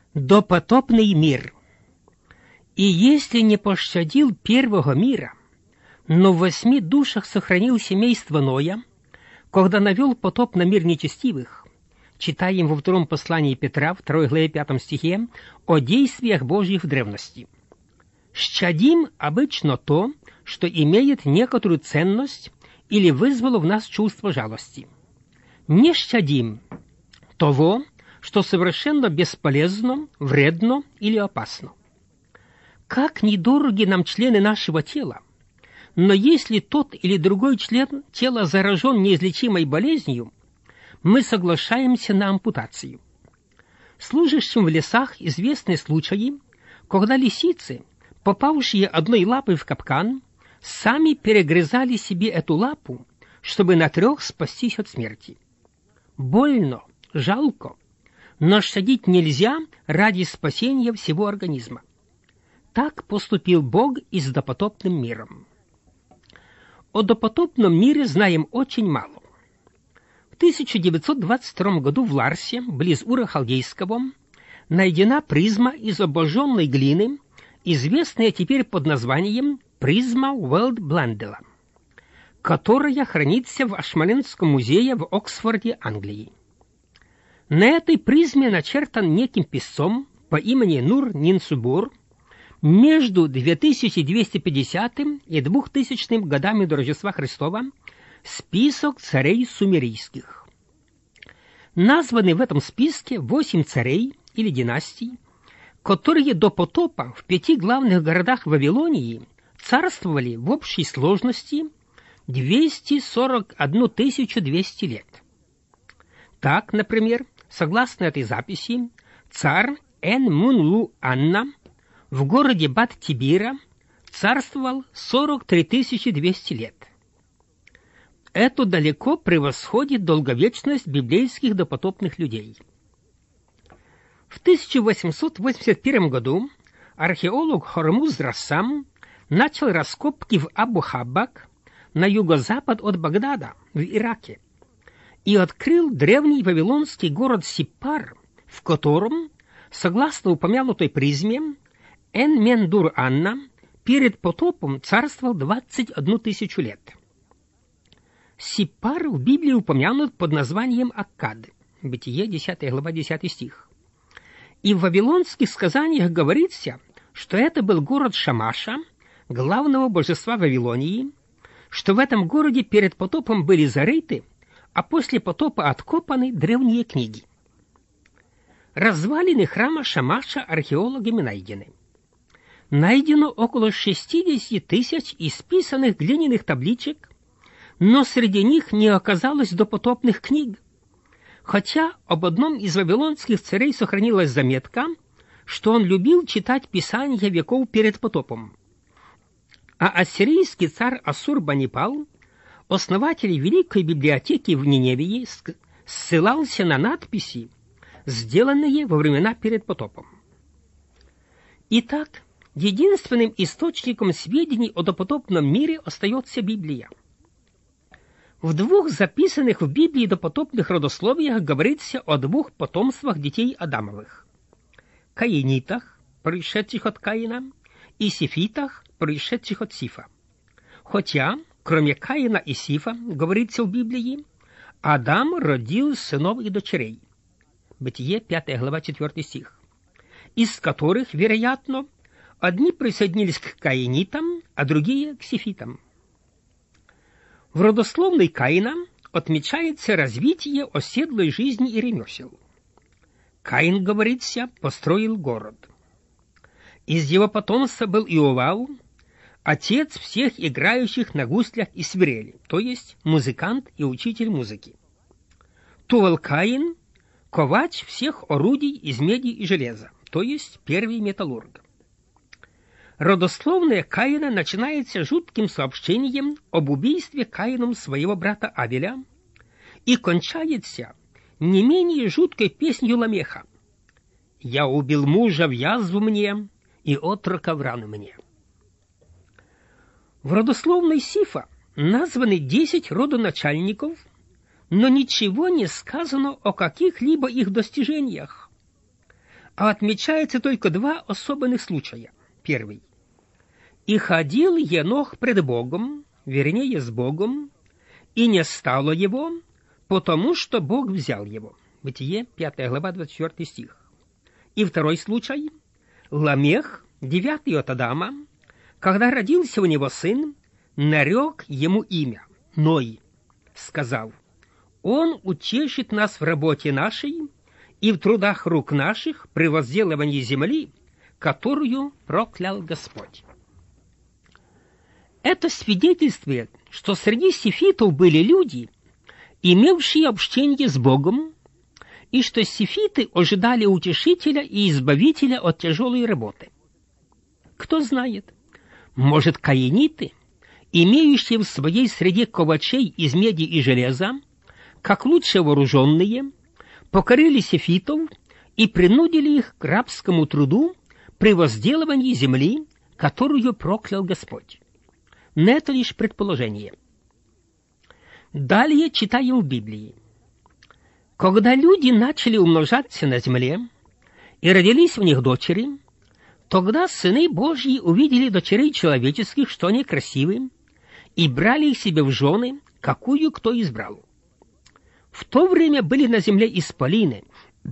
Допотопный мир. И если не пощадил первого мира, но в 8 душах сохранил семейство Ноя, когда навел потоп на мир нечестивых, читаем во втором послании Петра, 2 главе 5 стихе, о действиях Божьих в древности. Щадим обычно то, что имеет некоторую ценность или вызвало в нас чувство жалости. Не щадим того, что совершенно бесполезно, вредно или опасно. Как недороги нам члены нашего тела, но если тот или другой член тела заражен неизлечимой болезнью, мы соглашаемся на ампутацию. Служащим в лесах известны случаи, когда лисицы, попавшие одной лапой в капкан, сами перегрызали себе эту лапу, чтобы на 3 спастись от смерти. Больно, жалко, но щадить нельзя ради спасения всего организма. Так поступил Бог и с допотопным миром. О допотопном мире знаем очень мало. В 1922 году в Ларсе, близ Ура Халдейского, найдена призма из обожженной глины, известная теперь под названием призма Уэлд-Бландела, которая хранится в Ашмоленском музее в Оксфорде, Англии. На этой призме начертан неким писцом по имени Нур-Нинсубур между 2250 и 2000 годами до Рождества Христова список царей сумерийских. Названы в этом списке 8 царей или династий, которые до потопа в 5 главных городах Вавилонии царствовали в общей сложности 241 200 лет. Так, например, согласно этой записи, царь Эн-Мун-Лу-Анна в городе Бат-Тибира царствовал 43 200 лет. Это далеко превосходит долговечность библейских допотопных людей. В 1881 году археолог Хормуз Рассам начал раскопки в Абу-Хаббак на юго-запад от Багдада, в Ираке, и открыл древний вавилонский город Сиппар, в котором, согласно упомянутой призме, Эн-Мендур-Анна перед потопом царствовал 21 000 лет. Сиппар в Библии упомянут под названием Аккад, Бытие, 10 глава, 10 стих. И в вавилонских сказаниях говорится, что это был город Шамаша, главного божества Вавилонии, что в этом городе перед потопом были зарыты, а после потопа откопаны древние книги. Развалины храма Шамаша археологами найдены. Найдено около 60 000 исписанных глиняных табличек, но среди них не оказалось допотопных книг, хотя об одном из вавилонских царей сохранилась заметка, что он любил читать писания веков перед потопом. А ассирийский царь Ассур-Банипал, основатель Великой библиотеки в Ниневии, ссылался на надписи, сделанные во времена перед потопом. Итак, единственным источником сведений о допотопном мире остается Библия. В 2 записанных в Библии допотопных родословиях говорится о 2 потомствах детей Адамовых: Каинитах, происшедших от Каина, и Сифитах, происшедших от Сифа. Хотя, кроме Каина и Сифа, говорится в Библии, Адам родил сынов и дочерей. Бытие, 5 глава, 4 стих. Из которых, вероятно, одни присоединились к каинитам, а другие к сифитам. В родословной Каина отмечается развитие оседлой жизни и ремесел. Каин, говорится, построил город. Из его потомства был Иовал, отец всех играющих на гуслях и свирели, то есть музыкант и учитель музыки. Тувал-Каин — ковач всех орудий из меди и железа, то есть первый металлург. Родословная Каина начинается жутким сообщением об убийстве Каином своего брата Авеля и кончается не менее жуткой песнью Ламеха: «Я убил мужа в язву мне, и отрока в рану мне». В родословной Сифа названы 10 родоначальников, но ничего не сказано о каких-либо их достижениях. а отмечается только два особенных случая. Первый. «И ходил Енох пред Богом, вернее, с Богом, и не стало его, потому что Бог взял его». Бытие, 5 глава, 24 стих. И второй случай. Ламех, 9 от Адама, когда родился у него сын, нарек ему имя Ной, сказав: «Он утешит нас в работе нашей и в трудах рук наших при возделывании земли, которую проклял Господь». Это свидетельствует, что среди сефитов были люди, имевшие общение с Богом, и что сефиты ожидали утешителя и избавителя от тяжелой работы. Кто знает, может, каиниты, имеющие в своей среде ковачей из меди и железа, как лучше вооруженные, покорили сефитов и принудили их к рабскому труду при возделывании земли, которую проклял Господь. Но это лишь предположение. Далее читаем в Библии. Когда люди начали умножаться на земле и родились в них дочери, тогда сыны Божьи увидели дочерей человеческих, что они красивы, и брали их себе в жены, какую кто избрал. В то время были на земле исполины,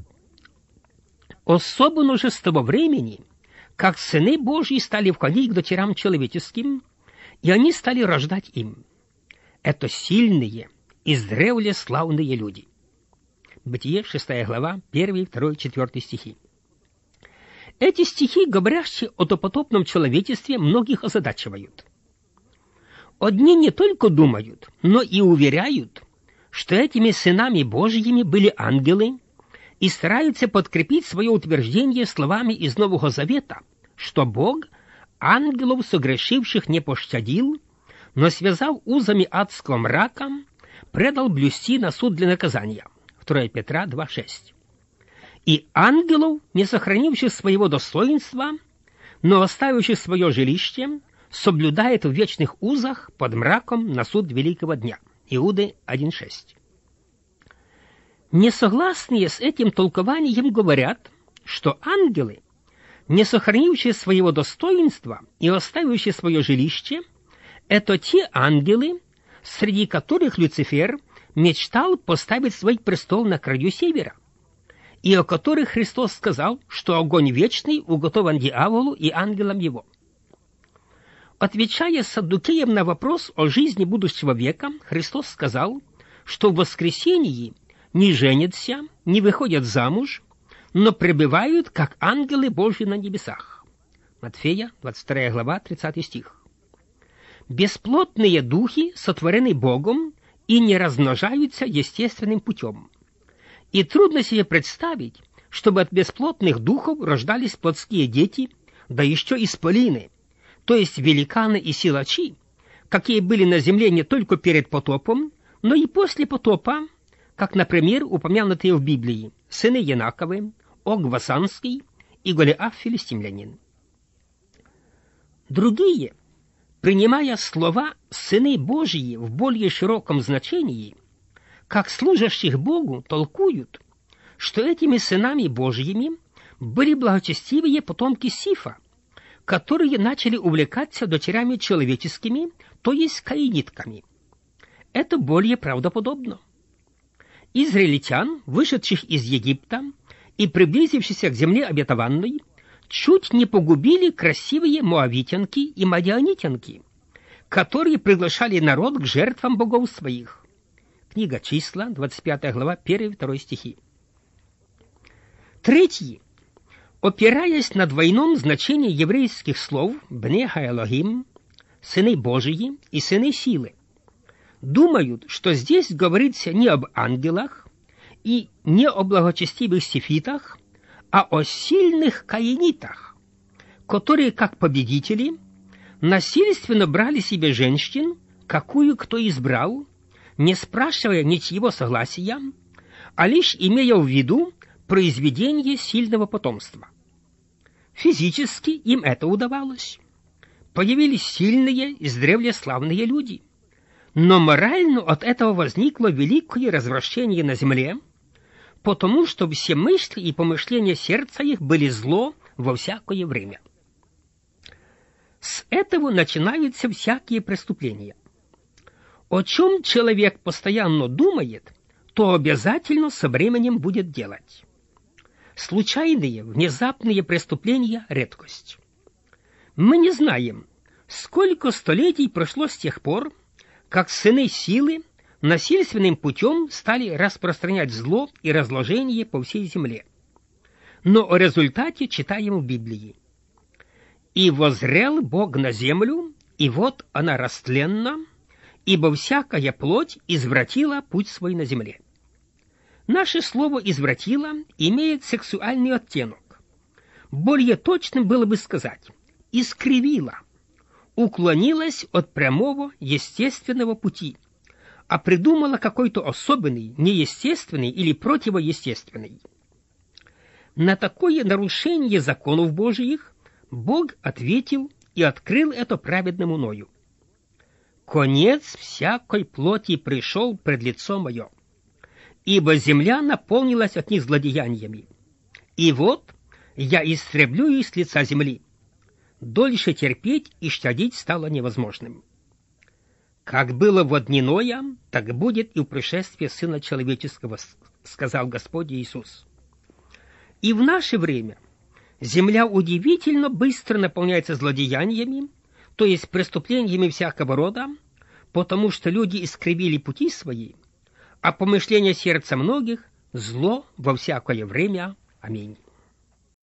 особенно же с того времени, как сыны Божьи стали входить к дочерям человеческим, и они стали рождать им. Это сильные, издревле славные люди. Бытие, 6 глава, 1, 2, 4 стихи. Эти стихи, говорящие о допотопном человечестве, многих озадачивают. Одни не только думают, но и уверяют, что этими сынами Божьими были ангелы, и стараются подкрепить свое утверждение словами из Нового Завета, что Бог ангелов согрешивших не пощадил, но, связав узами адского мрака, предал блюсти на суд для наказания. 2 Петра 2,6. И ангелов, не сохранивших своего достоинства, но оставивших свое жилище, соблюдает в вечных узах под мраком на суд великого дня. Иуды 1,6. Несогласные с этим толкованием говорят, что ангелы, не сохранившие своего достоинства и оставившие свое жилище, это те ангелы, среди которых Люцифер мечтал поставить свой престол на краю севера, и о которых Христос сказал, что огонь вечный уготован дьяволу и ангелам его. Отвечая саддукеям на вопрос о жизни будущего века, Христос сказал, что в воскресении не женятся, не выходят замуж, но пребывают, как ангелы Божьи на небесах. Матфея, 22 глава, 30 стих. Бесплотные духи сотворены Богом и не размножаются естественным путем. И трудно себе представить, чтобы от бесплотных духов рождались плотские дети, да еще исполины, то есть великаны и силачи, какие были на земле не только перед потопом, но и после потопа, как, например, упомянутые в Библии сыны Янаковы, Ог Васанский и Голиаф филистимлянин. Другие, принимая слова «сыны Божьи» в более широком значении, как служащих Богу, толкуют, что этими сынами Божьими были благочестивые потомки Сифа, которые начали увлекаться дочерями человеческими, то есть каинитками. Это более правдоподобно. Израильтян, вышедших из Египта и приблизившихся к земле обетованной, чуть не погубили красивые моавитянки и мадианитянки, которые приглашали народ к жертвам богов своих. Книга Числа, 25 глава, 1-2 стихи. Третьи, опираясь на двойном значении еврейских слов «бне ха-Элохим», «сыны Божии» и «сыны силы», думают, что здесь говорится не об ангелах и не о благочестивых сефитах, а о сильных каинитах, которые, как победители, насильственно брали себе женщин, какую кто избрал, не спрашивая ничьего согласия, а лишь имея в виду произведение сильного потомства. Физически им это удавалось. Появились сильные, издревле славные люди. Но морально от этого возникло великое развращение на земле, потому что все мысли и помышления сердца их были зло во всякое время. С этого начинаются всякие преступления. О чем человек постоянно думает, то обязательно со временем будет делать. Случайные, внезапные преступления – редкость. Мы не знаем, сколько столетий прошло с тех пор, как сыны силы насильственным путем стали распространять зло и разложение по всей земле. Но о результате читаем в Библии. «И воззрел Бог на землю, и вот она растленна, ибо всякая плоть извратила путь свой на земле». Наше слово «извратила» имеет сексуальный оттенок. Более точным было бы сказать «искривила», уклонилась от прямого естественного пути, а придумала какой-то особенный, неестественный или противоестественный. На такое нарушение законов Божиих Бог ответил и открыл это праведному Ною. «Конец всякой плоти пришел пред лицо мое, ибо земля наполнилась от них злодеяниями. И вот я истреблю их с лица земли. Дольше терпеть и щадить стало невозможным. Как было во дни Ноя, так будет и в пришествии Сына Человеческого, сказал Господь Иисус. И в наше время земля удивительно быстро наполняется злодеяниями, то есть преступлениями всякого рода, потому что люди искривили пути свои, а помышления сердца многих – зло во всякое время. Аминь.